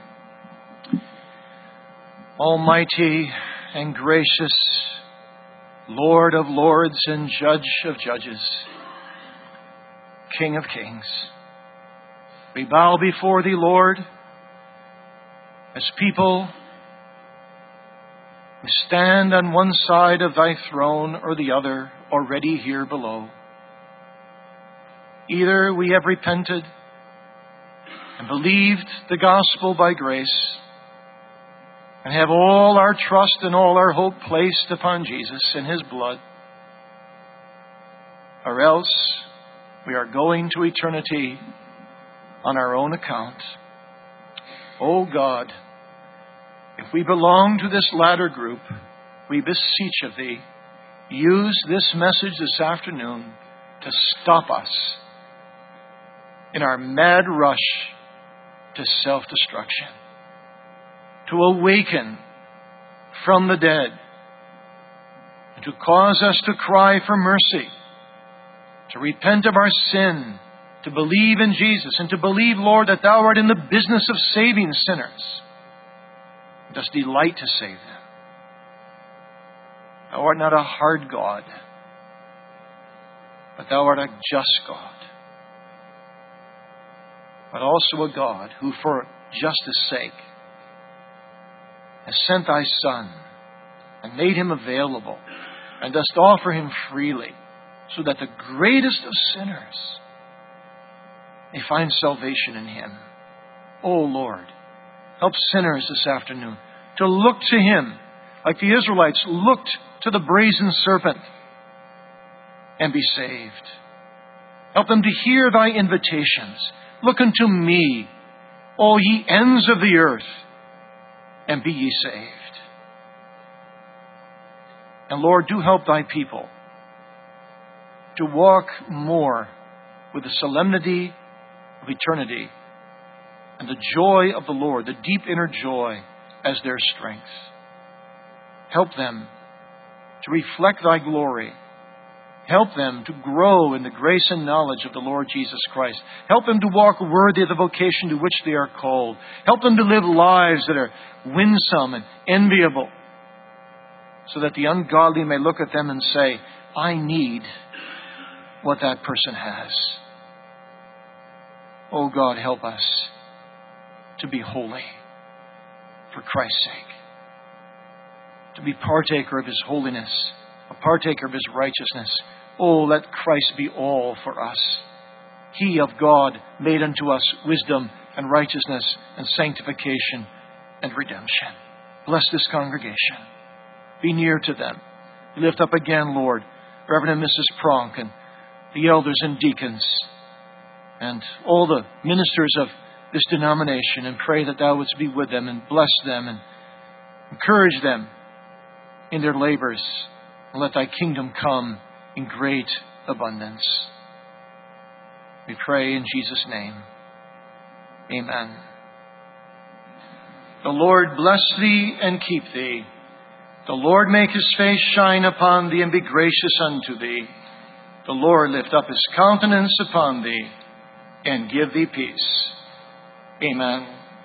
Almighty and gracious Lord of lords and Judge of judges, King of kings, we bow before Thee, Lord, as people. We stand on one side of Thy throne or the other, already here below. Either we have repented and believed the gospel by grace and have all our trust and all our hope placed upon Jesus and His blood, or else we are going to eternity on our own account. Oh God, if we belong to this latter group, we beseech of Thee, use this message this afternoon to stop us in our mad rush to self-destruction, to awaken from the dead, and to cause us to cry for mercy, to repent of our sin, to believe in Jesus, and to believe, Lord, that Thou art in the business of saving sinners, and dost delight to save them. Thou art not a hard God, but Thou art a just God, but also a God who, for justice' sake, has sent Thy Son and made Him available, and dost offer Him freely, so that the greatest of sinners may find salvation in Him. Oh Lord, help sinners this afternoon to look to Him like the Israelites looked to the brazen serpent and be saved. Help them to hear Thy invitations. Look unto me, all ye ends of the earth, and be ye saved. And Lord, do help Thy people to walk more with the solemnity of eternity and the joy of the Lord, the deep inner joy, as their strength. Help them to reflect Thy glory. Help them to grow in the grace and knowledge of the Lord Jesus Christ. Help them to walk worthy of the vocation to which they are called. Help them to live lives that are winsome and enviable, so that the ungodly may look at them and say, I need what that person has. Oh God, help us to be holy for Christ's sake, to be partaker of His holiness, a partaker of His righteousness. Oh, let Christ be all for us. He of God made unto us wisdom and righteousness and sanctification and redemption. Bless this congregation. Be near to them. Lift up again, Lord, Reverend and Mrs. Pronk and the elders and deacons and all the ministers of this denomination, and pray that Thou wouldst be with them and bless them and encourage them in their labors, and let Thy kingdom come in great abundance. We pray in Jesus' name. Amen. The Lord bless thee and keep thee. The Lord make His face shine upon thee and be gracious unto thee. The Lord lift up His countenance upon thee and give thee peace. Amen.